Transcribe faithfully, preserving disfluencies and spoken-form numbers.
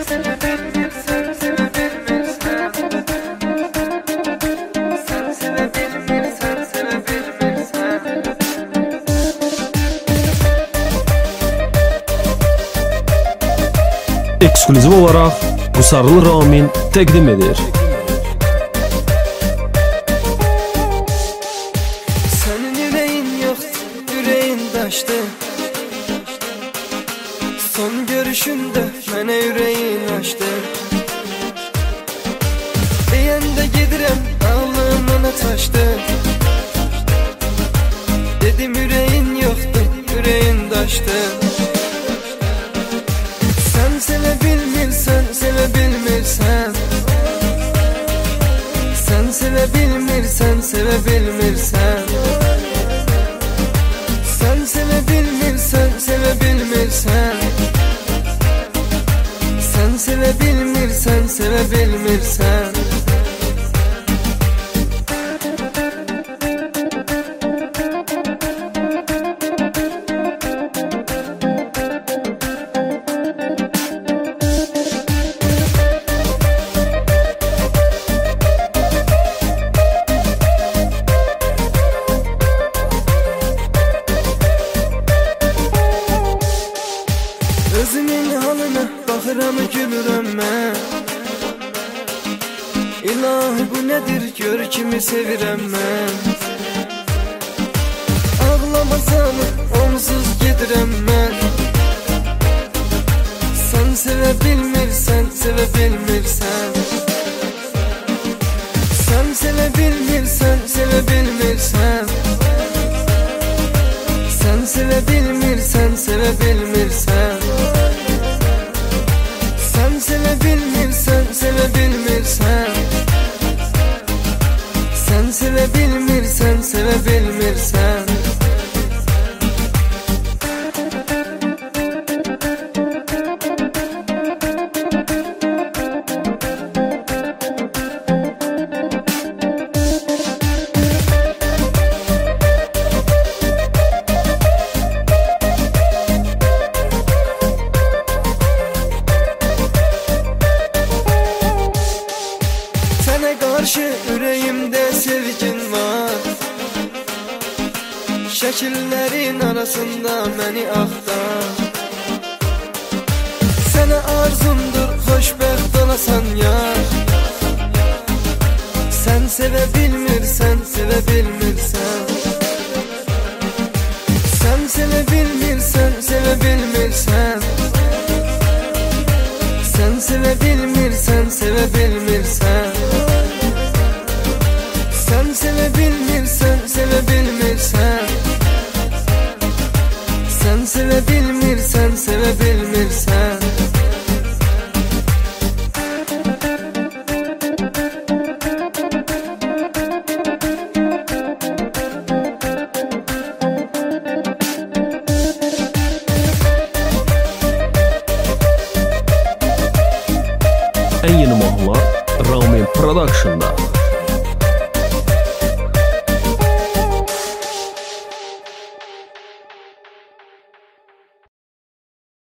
Eksklüziv olaraq Qusarlı Ramin təqdim edir. Sənin ürəyin yoxdur, ürəyin daşdı. Son görüşündə mənə ürəyin açdı. Deyəndə gedirəm, ağlım ona taşdı. Dedim ürəyin yoxdur, ürəyin daşdı. Sən sevə bilmirsən, sevə bilmirsən. Sən sevə bilmirsən, sevə bilmirsən. Sən sevə bilmirsən, sevə bilmirsən. Sən sevə bilmirsən, sevə bilmirsən. Özümün halına baxıram, gülürəm mən. İlahi bu nədir, gör kimi sevirəm mən. Ağlamasam onsuz gedirəm mən. Sən sevə bilmirsən, sevə bilmirsən. Sən sevə bilmirsən, sevə bilmirsən. Sən sevə bilmirsən, sevə bilmirsən. Sən sevə bilmirsən, sevə bilmirsən. Sən sevə bilmirsən, sevə bilmirsən. Sənə qarşı ürəyimdə sevgin var. Şəkillərin arasında məni axtar. Sənə arzumdur, xoşbəxt olasan yar. Sən sevə bilmirsən, sevə bilmirsən. Sən sevə bilmirsən, sevə bilmirsən. Sən sevə bilmirsən, sevə bilmirsən. Sən sevə bilmirsən, sevə bilmirsən. Sən sevə bilmirsən, sevə bilmirsən. Ən yeni mahnılar Ramin Production'da.